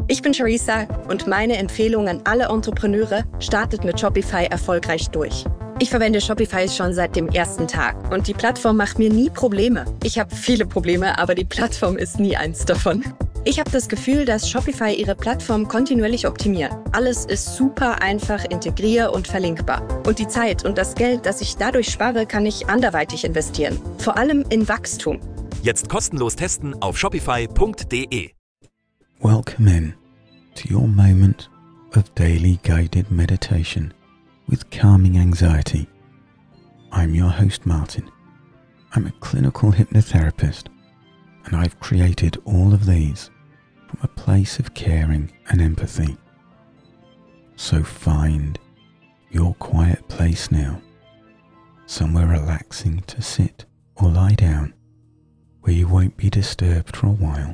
Ich bin Charissa und meine Empfehlung an alle Entrepreneure: startet mit Shopify erfolgreich durch. Ich verwende Shopify schon seit dem ersten Tag und die Plattform macht mir nie Probleme. Ich habe viele Probleme, aber die Plattform ist nie eins davon. Ich habe das Gefühl, dass Shopify ihre Plattform kontinuierlich optimiert. Alles ist super einfach integrier- und verlinkbar. Und die Zeit und das Geld, das ich dadurch spare, kann ich anderweitig investieren. Vor allem in Wachstum. Jetzt kostenlos testen auf shopify.de. Welcome in to your moment of daily guided meditation with calming anxiety. I'm your host Martin. I'm a clinical hypnotherapist, and I've created all of these from a place of caring and empathy. So find your quiet place now, somewhere relaxing to sit or lie down, where you won't be disturbed for a while.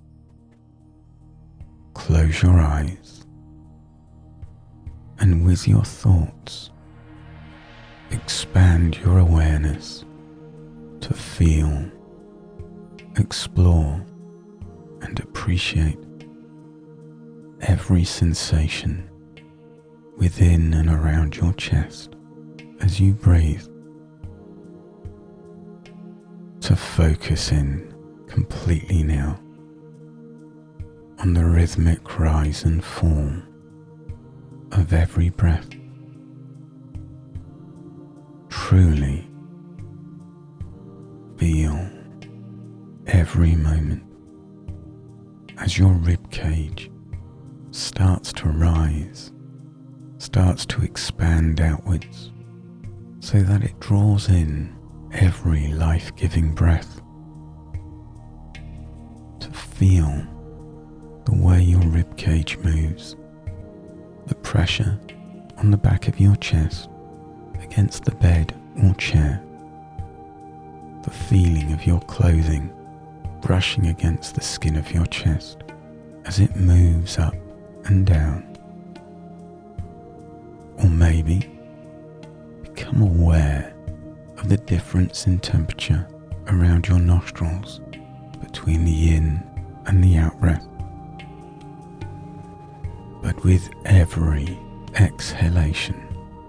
Close your eyes, and with your thoughts, expand your awareness to feel, explore, and appreciate every sensation within and around your chest as you breathe. To focus in completely now on the rhythmic rise and fall of every breath. Truly feel every moment as your ribcage starts to rise, starts to expand outwards, so that it draws in every life-giving breath. To feel the way your ribcage moves, the pressure on the back of your chest against the bed or chair, the feeling of your clothing brushing against the skin of your chest as it moves up and down. Or maybe become aware of the difference in temperature around your nostrils between the in and the out breath. But with every exhalation,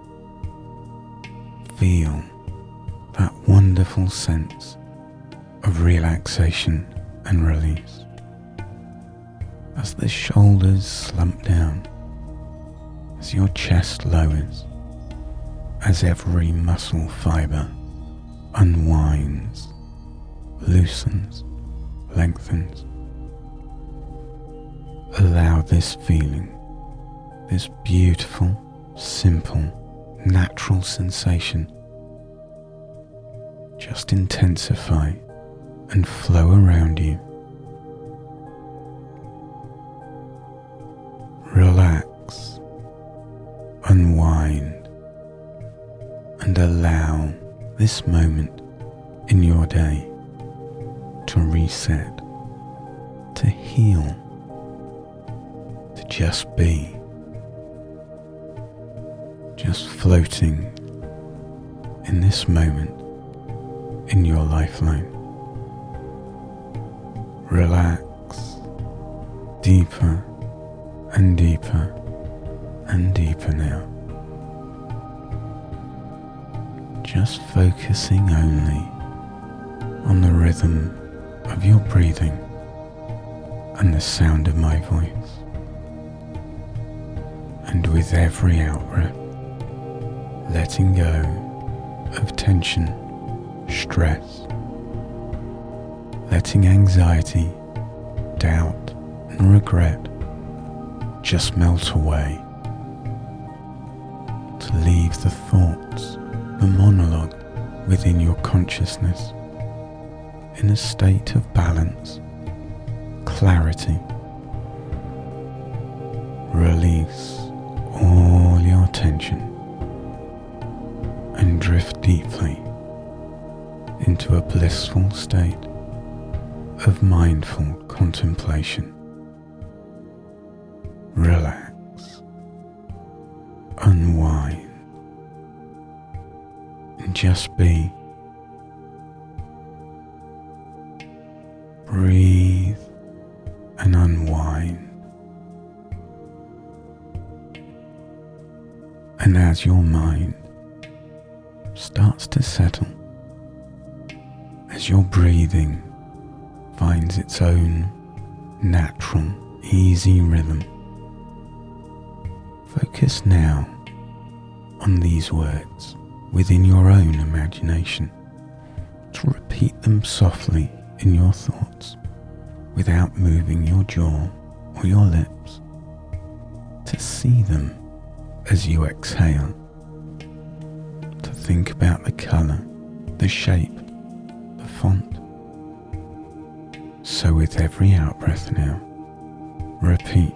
feel that wonderful sense of relaxation and release as the shoulders slump down, as your chest lowers, as every muscle fiber unwinds, loosens, lengthens. Allow this feeling, this beautiful, simple, natural sensation, just intensify and flow around you. Relax, unwind, and allow this moment in your day to reset, to heal, to just be, just floating in this moment in your lifeline. Relax deeper and deeper and deeper now, just focusing only on the rhythm of your breathing and the sound of my voice. And with every out-breath, letting go of tension, stress, letting anxiety, doubt, and regret just melt away, to leave the thoughts, the monologue within your consciousness in a state of balance, clarity. Release all your tension and drift deeply into a blissful state of mindful contemplation. Relax, unwind, and just be. Breathe and unwind And as your mind starts to settle, as your breathing finds its own natural, easy rhythm, focus now on these words within your own imagination, to repeat them softly in your thoughts without moving your jaw or your lips, to see them as you exhale, to think about the colour, the shape, the font. So with every out-breath now, repeat,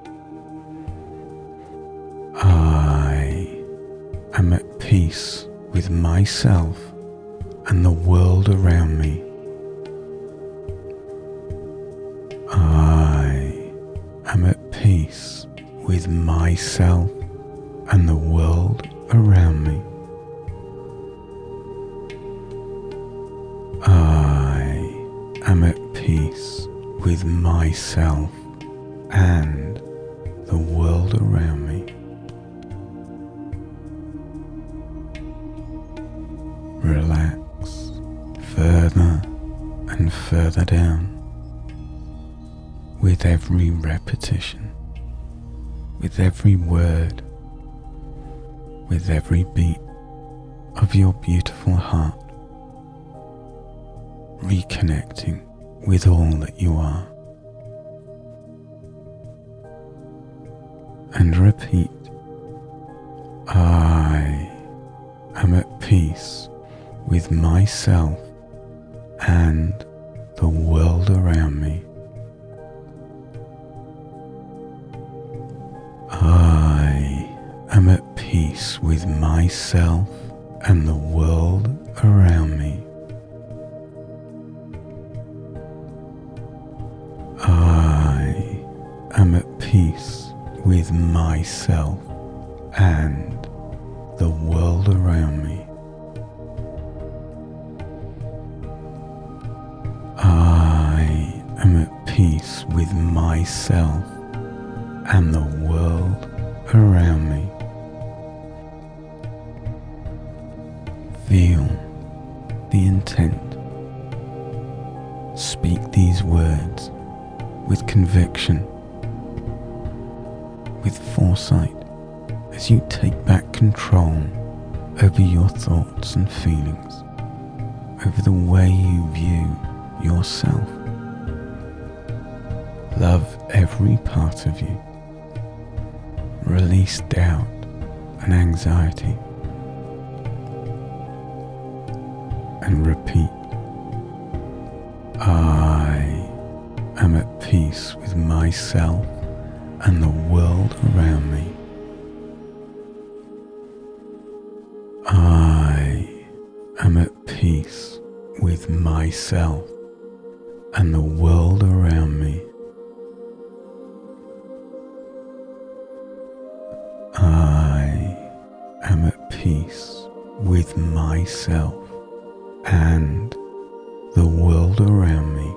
I am at peace with myself and the world around me. I am at peace with myself and the world around me. I am at peace with myself and the world around me. Relax further and further down with every repetition, with every word, with every beat of your beautiful heart, reconnecting with all that you are. And repeat, I am at peace with myself and the world around me. I am at peace with myself and the world around me. I am at peace with myself and the world around me. I am at peace with myself and the world around me. Feel the intent. Speak these words with conviction, with foresight, as you take back control over your thoughts and feelings, over the way you view yourself. Love every part of you. Release doubt and anxiety. And repeat, I am at peace with myself and the world around me. I am at peace with myself and the world around me. I am at peace with myself and the world around me.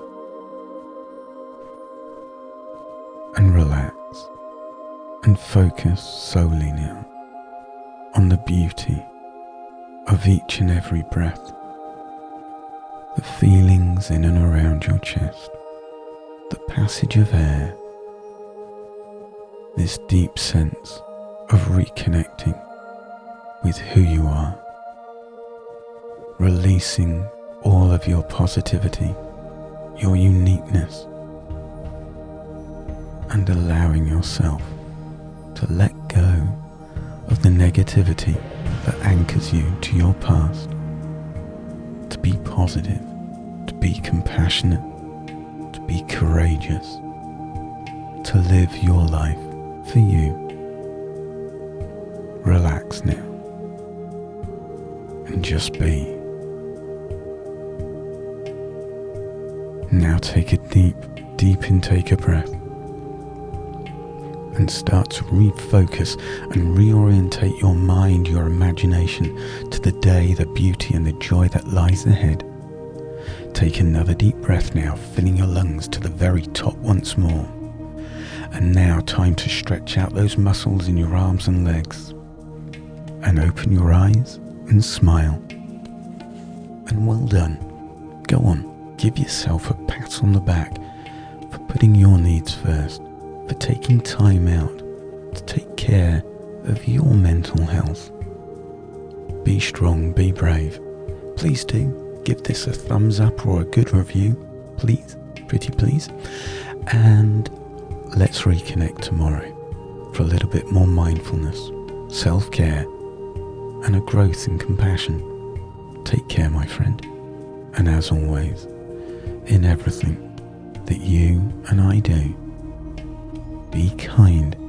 And relax and focus solely now on the beauty of each and every breath, the feelings in and around your chest, the passage of air, this deep sense of reconnecting with who you are, releasing all of your positivity, your uniqueness, and allowing yourself to let go of the negativity that anchors you to your past, to be positive, to be compassionate, to be courageous, to live your life for you. Relax now and just be. Now take a deep intake of breath and start to refocus and reorientate your mind, your imagination to the day, the beauty and the joy that lies ahead. Take another deep breath now, filling your lungs to the very top once more. And now time to stretch out those muscles in your arms and legs. and open your eyes and smile. And well done. Go on, give yourself a pat on the back for putting your needs first, for taking time out to take care of your mental health. Be strong, be brave. Please do give this a thumbs up or a good review, please, pretty please. And let's reconnect tomorrow for a little bit more mindfulness, self-care, and a growth in compassion. Take care, my friend. And as always, in everything that you and I do, be kind